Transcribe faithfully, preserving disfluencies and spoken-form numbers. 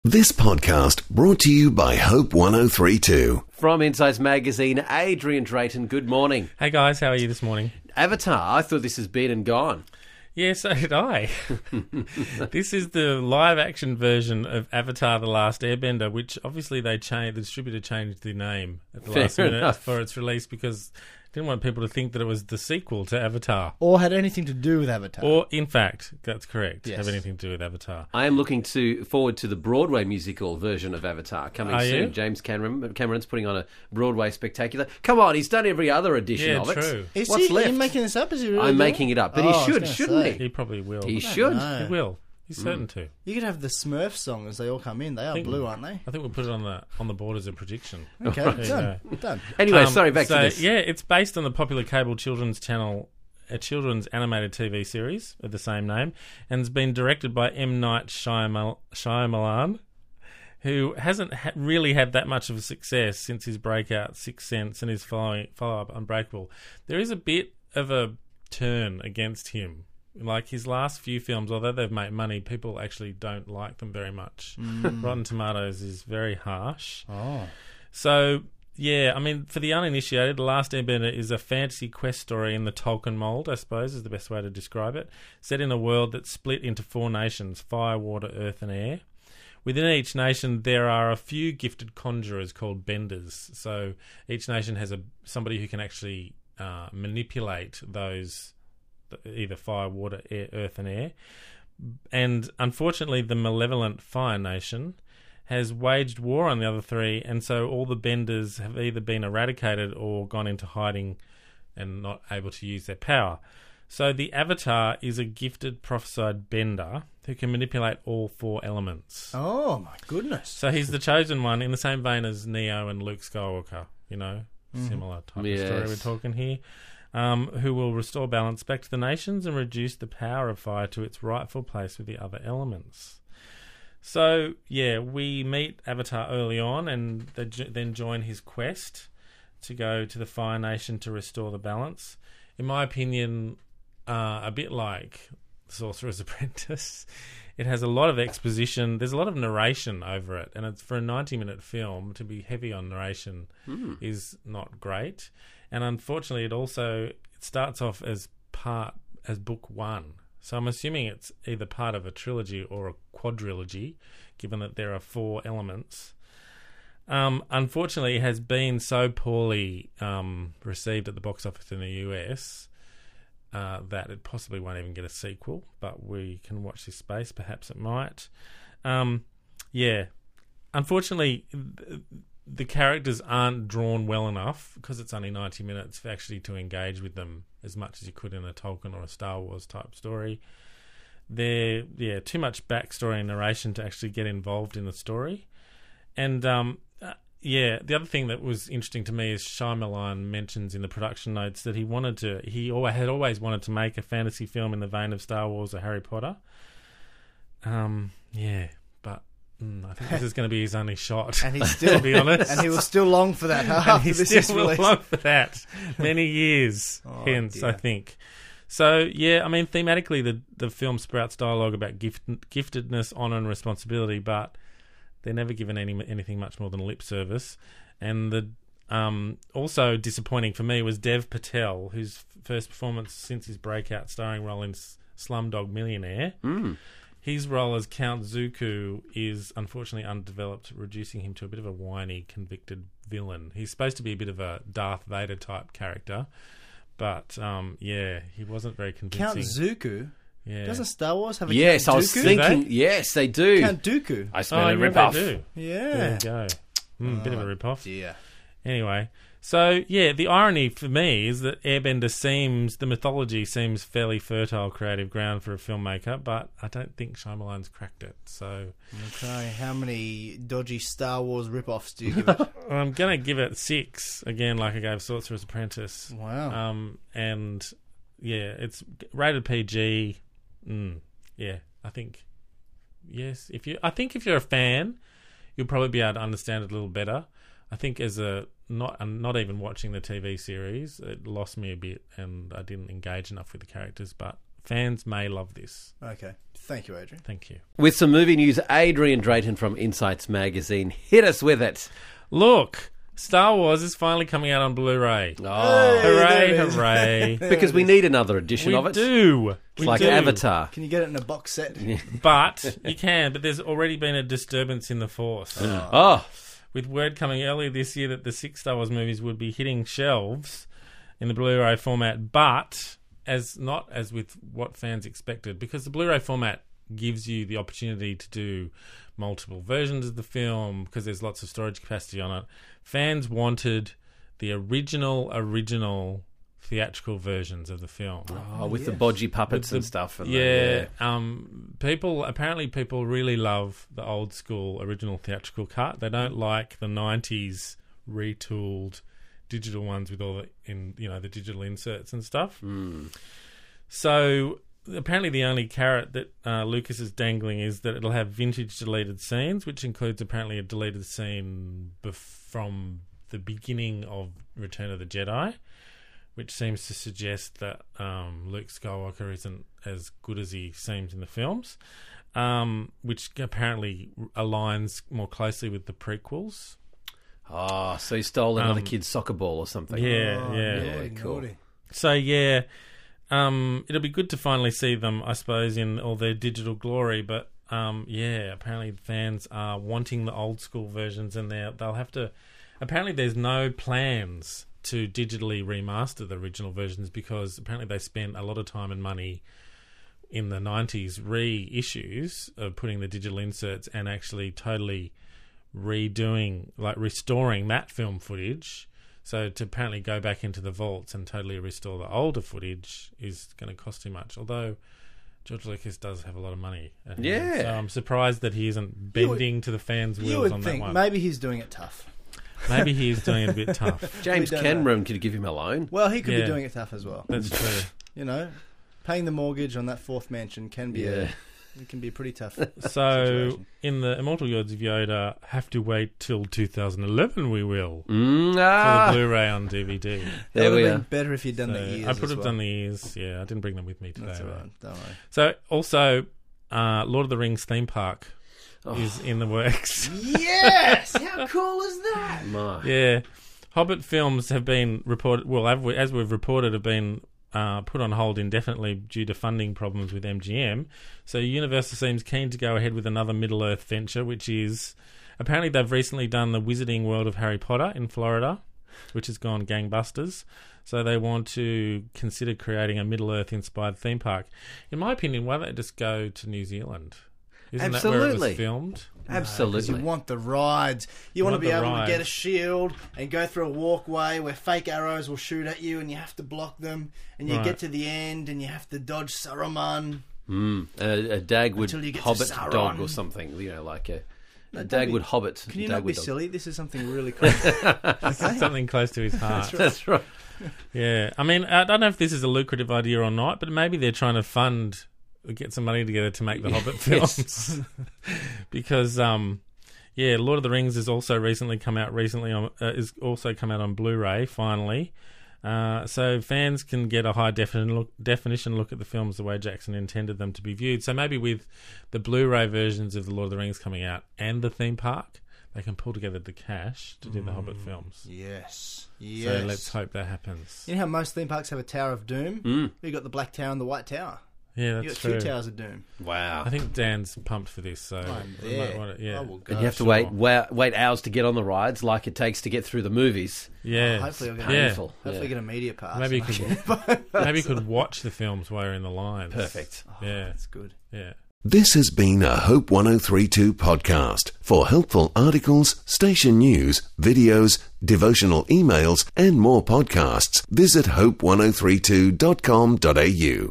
This podcast brought to you by Hope one oh three point two. From Insights Magazine, Adrian Drayton, good morning. Hey guys, how are you this morning? Avatar, I thought this has been and gone. Yeah, so did I. This is the live-action version of Avatar: The Last Airbender, which obviously they changed. The distributor changed the name at the Fair last minute enough. for its release because didn't want people to think that it was the sequel to Avatar. Or had anything to do with Avatar. Or, in fact, that's correct, Yes. have anything to do with Avatar. I am looking to forward to the Broadway musical version of Avatar coming Are soon. you? James Cameron Cameron's putting on a Broadway spectacular. Come on, he's done every other edition Yeah, of it. true. Is What's he, left? Are you making this up? Is he really I'm doing making it up, but Oh, I he was should, gonna shouldn't say. he? He probably will. He I don't should. know. He will. He's certain to. You could have the Smurf song as they all come in. They are Think- blue, aren't they? I think we'll put it on the on the board as a prediction. Okay, There you done. go. Done. Anyway, Um, sorry, back so, to this. Yeah, it's based on the popular cable children's channel, a children's animated T V series of the same name, and has been directed by M. Night Shyamalan, Shyamalan who hasn't ha- really had that much of a success since his breakout Sixth Sense and his following follow-up Unbreakable. There is a bit of a turn against him. Like his last few films, although they've made money, people actually don't like them very much. Rotten Tomatoes is very harsh. Oh. So, yeah, I mean, for the uninitiated, The Last Airbender is a fantasy quest story in the Tolkien mould, I suppose, is the best way to describe it, set in a world that's split into four nations, fire, water, earth and air. Within each nation, there are a few gifted conjurers called benders. So each nation has a somebody who can actually uh, manipulate those, either fire, water, air, earth and air. And unfortunately, the malevolent Fire Nation has waged war on the other three, and so all the benders have either been eradicated or gone into hiding and not able to use their power. So the Avatar is a gifted prophesied bender who can manipulate all four elements. Oh, my goodness. So he's the chosen one in the same vein as Neo and Luke Skywalker, you know, similar type Yes. of story we're talking here, um, who will restore balance back to the nations and reduce the power of fire to its rightful place with the other elements. So, yeah, we meet Avatar early on and they jo- then join his quest to go to the Fire Nation to restore the balance. In my opinion, uh, a bit like Sorcerer's Apprentice, it has a lot of exposition. There's a lot of narration over it, and it's for a ninety-minute film to be heavy on narration is not great. And unfortunately, it also it starts off as part as book one. So I'm assuming it's either part of a trilogy or a quadrilogy, given that there are four elements. Um, unfortunately, it has been so poorly um, received at the box office in the U S uh, that it possibly won't even get a sequel, but we can watch this space. Perhaps it might. Um, yeah. Unfortunately, th- the characters aren't drawn well enough because it's only ninety minutes for actually to engage with them as much as you could in a Tolkien or a Star Wars type story. They're, yeah, too much backstory and narration to actually get involved in the story. And, um, uh, yeah, the other thing that was interesting to me is Shyamalan mentions in the production notes that he wanted to, he always, had always wanted to make a fantasy film in the vein of Star Wars or Harry Potter. Um, yeah, but mm, I think this is going to be his only shot. And he's still, to be honest. and he will still long for that And after he this still is will released. long for that many years Oh, hence, dear. I think. So, yeah, I mean, thematically, the the film sprouts dialogue about gift, giftedness, honour and responsibility, but they're never given any anything much more than lip service. And the um, also disappointing for me was Dev Patel, whose first performance since his breakout starring role in Slumdog Millionaire. Mm. His role as Count Zuko is unfortunately undeveloped, reducing him to a bit of a whiny, convicted villain. He's supposed to be a bit of a Darth Vader type character, but um, yeah, he wasn't very convincing. Count Zuko? yeah. Doesn't Star Wars have a Yes, Count I was Dooku? thinking. they? Yes, they do. Count Dooku. I Oh, spent a yeah, rip they off. do. Yeah. There you go. Mm, bit of a Oh, rip-off. dear. Anyway, so yeah, the irony for me is that Airbender seems, the mythology seems fairly fertile creative ground for a filmmaker, but I don't think Shyamalan's cracked it. So Okay, how many dodgy Star Wars rip-offs do you give it? I'm going to give it six, again, like I gave Sorcerer's Apprentice. Wow. Um, and yeah, it's rated P G. Mm, yeah, I think yes. If you, I think if you're a fan, you'll probably be able to understand it a little better. I think as a not not even watching the T V series, it lost me a bit, and I didn't engage enough with the characters. But fans may love this. Okay. Thank you, Adrian. Thank you. With some movie news, Adrian Drayton from Insights Magazine. Hit us with it. Look, Star Wars is finally coming out on Blu-ray. Oh, Hooray, there it is. hooray. because we need another edition we of it. do. It's We like do. Avatar. Can you get it in a box set? But you can, but there's already been a disturbance in the Force. Oh, With word coming earlier this year that the six Star Wars movies would be hitting shelves in the Blu-ray format, but as not as with what fans expected, because the Blu-ray format gives you the opportunity to do multiple versions of the film because there's lots of storage capacity on it. Fans wanted the original, original theatrical versions of the film. oh with the yes. bodgy puppets The- and stuff. And the- Yeah, um, people apparently people really love the old school original theatrical cut. They don't like the nineties retooled digital ones with all the in you know the digital inserts and stuff. Mm. So apparently the only carrot that uh, Lucas is dangling is that it'll have vintage deleted scenes, which includes apparently a deleted scene bef- from the beginning of Return of the Jedi, which seems to suggest that um, Luke Skywalker isn't as good as he seems in the films, um, which apparently aligns more closely with the prequels. Oh, so he stole another Um, kid's soccer ball or something. Yeah, Oh, yeah. Yeah, cool. naughty. So, yeah, um, it'll be good to finally see them, I suppose, in all their digital glory. But, um, yeah, apparently fans are wanting the old school versions, and they're- they'll have to... Apparently there's no plans to digitally remaster the original versions because apparently they spent a lot of time and money in the nineties reissues of putting the digital inserts and actually totally redoing, like restoring that film footage. So to apparently go back into the vaults and totally restore the older footage is going to cost too much. Although George Lucas does have a lot of money. at hand. Yeah. So I'm surprised that he isn't You would- bending to the fans' You wills would on that think one. maybe he's doing it tough. Maybe he is doing it a bit tough. James We don't Cameron could give him a loan. Well, he could Yeah. be doing it tough as well. That's true. You know, paying the mortgage on that fourth mansion can be a, Yeah. it can be a pretty tough. So, Situation. in the Immortal Words of Yoda, have to wait till two thousand eleven, we will, Mm, for ah, the Blu-ray on D V D. there That would we have are. been better if you'd done So the ears. I would as have well. done the ears. Yeah, I didn't bring them with me today. That's all though. right. Don't worry. So, also, uh, Lord of the Rings theme park Oh. is in the works. Yes! How cool is that? My. Yeah. Hobbit films have been reported, well, as we- as we've reported, have been uh, put on hold indefinitely due to funding problems with M G M. So Universal seems keen to go ahead with another Middle-earth venture, which is... Apparently they've recently done the Wizarding World of Harry Potter in Florida, which has gone gangbusters. So they want to consider creating a Middle-earth-inspired theme park. In my opinion, why don't they just go to New Zealand? Isn't that where it Absolutely. was filmed? Absolutely. Because you want the rides. You want to want be the able rides. to get a shield and go through a walkway where fake arrows will shoot at you and you have to block them. And you Right. get to the end and you have to dodge Saruman. Mm, a, a Dagwood Until you get to Hobbit Sauron. dog or something. You know, like a, No, a don't be- Dagwood Hobbit. Can you Dagwood not be dog. silly? This is something really cool. Something close to his heart. That's right. Yeah, I mean, I don't know if this is a lucrative idea or not, but maybe they're trying to fund, get some money together to make the Hobbit films. Because, um, yeah, Lord of the Rings has also recently come out recently on uh, is also come out on Blu-ray finally. Uh, so fans can get a high definition look, definition look at the films the way Jackson intended them to be viewed. So maybe with the Blu-ray versions of the Lord of the Rings coming out and the theme park, they can pull together the cash to do the Hobbit films. yes. Yes. So let's hope that happens. You know how most theme parks have a Tower of Doom? Mm. You've got the Black Tower and the White Tower. Yeah, You've that's got true. two Towers of Doom. Wow. I think Dan's pumped for this, so I'm we there. might want to- yeah, I will go. and you have to sure. wait wa- wait hours to get on the rides, like it takes to get through the movies. yeah. Hopefully I'll get, yeah. Painful. hopefully Yeah. get a media pass. Maybe you could maybe you could watch the films while you're in the lines. Perfect. Yeah, That's good. yeah. This has been a Hope one oh three two podcast. For helpful articles, station news, videos, devotional emails, and more podcasts, visit hope one oh three two dot com dot a u.